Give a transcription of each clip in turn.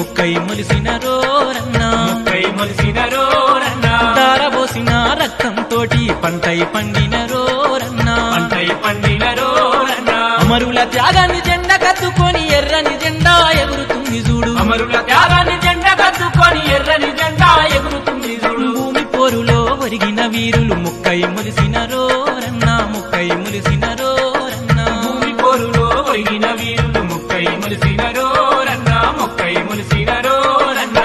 ముక్కై మొలిసిన రోరన్నా ముక్కై మొలిసిన రోరన్నా దారబోసిన రక్తం తోటి పంటై పండిన రోరన్నా పంటై పండిన రోరన్నా అమరుల త్యాగాన్ని జెండా కత్తుకొని ఎర్రని జెండా ఎగురుతుంది చూడు అమరుల త్యాగాన్ని జెండా కత్తుకొని ఎర్రని జెండా ఎగురుతుంది చూడు భూమి పోరులో ఒరిగిన వీరులు ముక్కై మొలిసిన రోరన్నా ముక్కై మొలిసిన రోరన్నా భూమి పోరులో ఒరిగిన వీరులు ముక్కై మొలిసిన రోరన్నా ముక్కై మొలిసిన రోరన్నా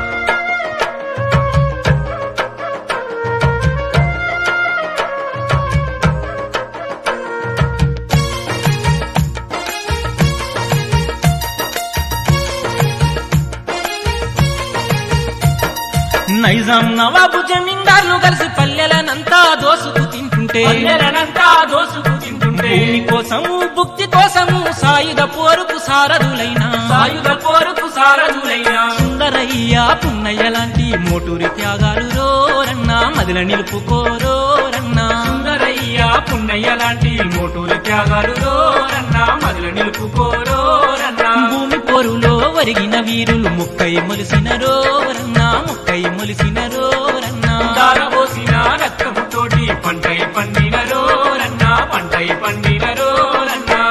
నైజాం నవాబు జమీందార్లు కలిసి పల్లెలనంతా దోసుకు తింటుంటే పల్లెలనంతా దోసుకు తింటుంటే భూమి కోసము భుక్తి కోసము సాయుధ పోరుకు సారథులైన సాయుధ పోరుకు సారథులైన సుందరయ్య పున్నయ్య లాంటి మోటూరి త్యాగాలు రోరన్నా మదిల నిలుపుకోరోరన్నా సుందరయ్య పున్నయ్య లాంటి మోటూరి త్యాగాలు రోరన్నా మొదల నిలుపుకోరోరన్నా భూమి పోరులో ఒరిగిన వీరులు ముక్కై మొలిసిన రోరన్నా ముక్కై మొలిసిన రోరన్నా దారబోసిన రక్తముతోటి పంటై పండిన రోరన్నా పంటై పండిన రోరన్నా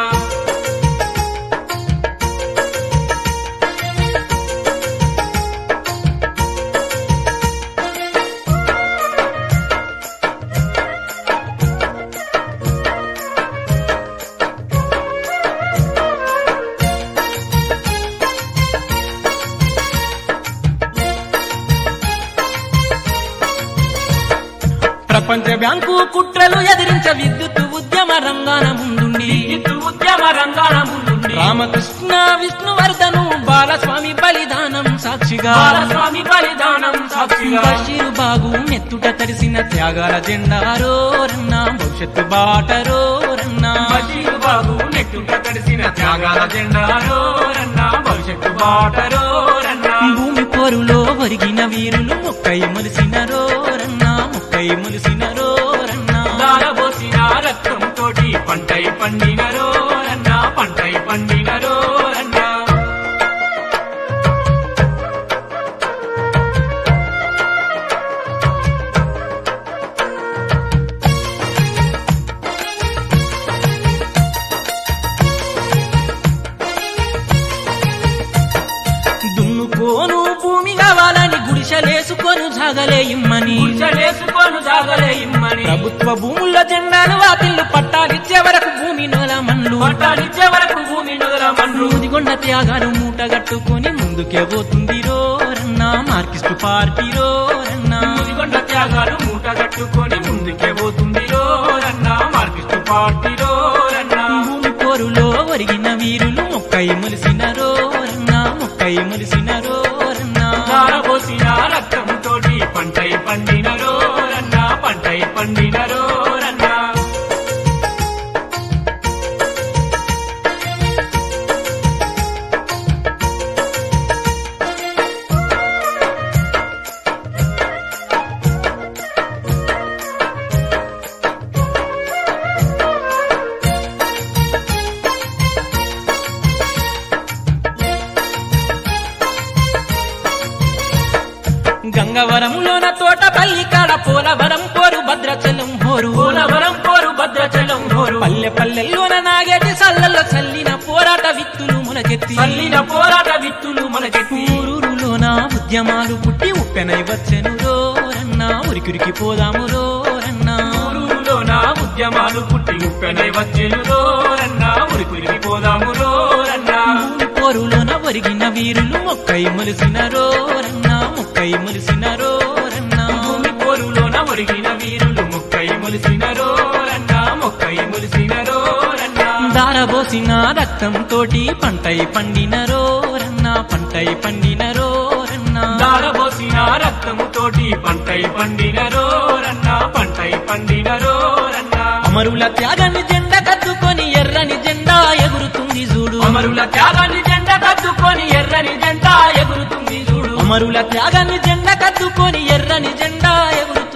ప్రపంచ బ్యాంకు కుట్రలు ఎదిరించ విద్యుత్ ఉద్యమ రంగాన ముందుండి విద్యుత్ ఉద్యమ రంగాల ముందుండి రామకృష్ణ విష్ణువర్ధను బాలస్వామి బలిదానం సాక్షిగా బాలస్వామి బలిదానం సాక్షిగా బషీరు బాగు నెత్తుట తడిసిన త్యాగాల జెండా రోరన్నా భవిష్యత్తు బాట రోరన్నా బషీరు బాబు నెట్టుట తడిసిన త్యాగాల జెండా రోరన్నా భవిష్యత్తు బాట రోరన్నా భూమి పోరులో ఒరిగిన వీరులు ముక్కై మొలిసిన రోరన్నా ముక్కై మొలిసిన రోరన్నా దారబోసిన రక్తం తోటి పంటై పండిన రోరన్నా పంటై పండిన రోరన్నా దున్నుకోను భూమి కావాలని గుడిసెలేసుకొని జాగలే ఇమ్మని గుడిసెలేసుకొని జాగలే ఇమ్మని ప్రభుత్వ భూముల్లో జెండాలు వాటిల్లు పట్టాలిచ్చే వరకు భూమి నోల మండ్లు పట్టాలిచ్చే వరకు భూమి నగర మండ్రు ముదిగొండ త్యాగాలు మూటగట్టుకొని ముందుకే పోతుంది రోరన్నా మార్కిస్టు పార్టీ రోరన్నా ముదిగొండ త్యాగాలు మూట కట్టుకొని ముందుకే పోతుంది రోరన్నా మార్కిస్టు పార్టీ రోరన్నా భూమి పోరులో ఒరిగిన వీరులు ముక్కై మొలిసిన రోరన్నా ముక్కై మొలిసిన రోరన్నా దారబోసిన రక్తం తోటి పంటై పండిన రోరన్నా పంటై పండిన రోరన్నా గంగవరంలోన తోటపల్లి కాడ పోలవరం పోరు భద్రాచలం హోరు పోలవరం పోరు భద్రాచలం హోరు పల్లె పల్లెల్లోన నాగేటి సల్లల్లో చల్లిన పోరాట విత్తులు మునకెత్తి చల్లిన పోరాట విత్తులు మనకెత్తి ఊరూరులోన ఉద్యమాలు పుట్టి ఉప్పెనై వచ్చెను రోరన్నా ఉరికిరికి పోదాము రోరన్నా ఊరూరులోన ఉద్యమాలు పుట్టి ఉప్పెనై వచ్చెను రోరన్నా ఉరికి పోదాము రోరన్నా భూమి పోరులోన ఒరిగిన వీరులు మొక్కై మొలిసిన రోరన్నా మొక్కై మొలిసిన రోరన్నా భూమి పోరులోన ఒరిగిన వీరులు మొక్కై మొలిసిన రోరన్నా మొక్కై మొలిసిన రోరన్నా దారబోసిన రక్తం తోటి పంటై పండిన రోరన్నా పంటై పండిన రోరన్నా దారబోసిన రక్తము తోటి పంటై పండిన రోరన్నా పంటై పండిన రోరన్నా అమరుల త్యాగాన్ని జెండా కత్తుకొని ఎర్రని జెండా ఎగురుతుంది చూడు అమరుల త్యాగాన్ని జెండా కట్టుకొని ఎర్రని జెండా ఎగురుతుంది చూడు అమరుల త్యాగాన్ని జెండా కత్తుకొని ఎర్రని జెండా ఎగురుతుంది